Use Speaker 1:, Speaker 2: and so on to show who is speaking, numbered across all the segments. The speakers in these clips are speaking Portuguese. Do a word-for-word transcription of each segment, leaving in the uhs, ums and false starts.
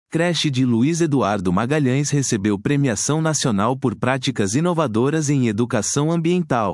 Speaker 1: Creche de Luiz Eduardo Magalhães recebeu premiação nacional por práticas inovadoras em educação ambiental.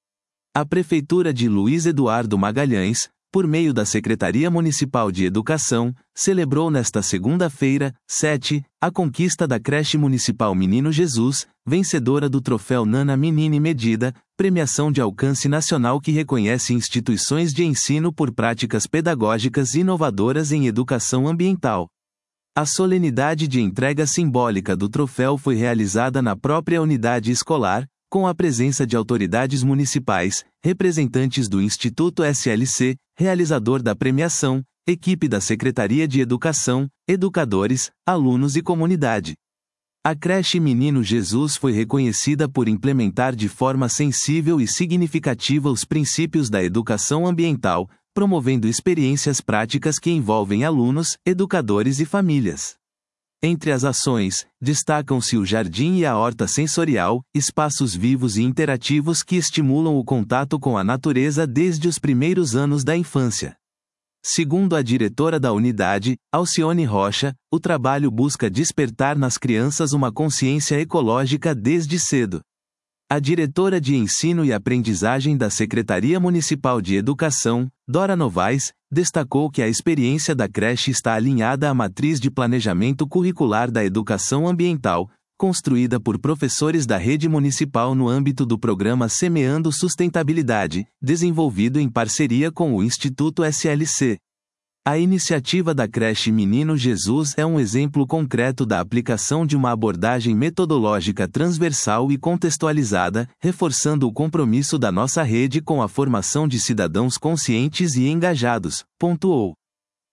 Speaker 1: A Prefeitura de Luiz Eduardo Magalhães, por meio da Secretaria Municipal de Educação, celebrou nesta segunda-feira, sete, a conquista da creche municipal Menino Jesus, vencedora do troféu Nana Menina Medida, premiação de alcance nacional que reconhece instituições de ensino por práticas pedagógicas inovadoras em educação ambiental. A solenidade de entrega simbólica do troféu foi realizada na própria unidade escolar, com a presença de autoridades municipais, representantes do Instituto S L C, realizador da premiação, equipe da Secretaria de Educação, educadores, alunos e comunidade. A creche Menino Jesus foi reconhecida por implementar de forma sensível e significativa os princípios da educação ambiental, promovendo experiências práticas que envolvem alunos, educadores e famílias. Entre as ações, destacam-se o jardim e a horta sensorial, espaços vivos e interativos que estimulam o contato com a natureza desde os primeiros anos da infância. Segundo a diretora da unidade, Alcione Rocha, o trabalho busca despertar nas crianças uma consciência ecológica desde cedo. A diretora de Ensino e Aprendizagem da Secretaria Municipal de Educação, Dora Novaes, destacou que a experiência da creche está alinhada à matriz de planejamento curricular da educação ambiental, construída por professores da rede municipal no âmbito do programa Semeando Sustentabilidade, desenvolvido em parceria com o Instituto S L C. A iniciativa da creche Menino Jesus é um exemplo concreto da aplicação de uma abordagem metodológica transversal e contextualizada, reforçando o compromisso da nossa rede com a formação de cidadãos conscientes e engajados, pontuou.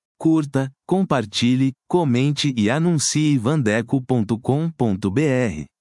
Speaker 1: Curta, compartilhe, comente e anuncie vandeco ponto com ponto br.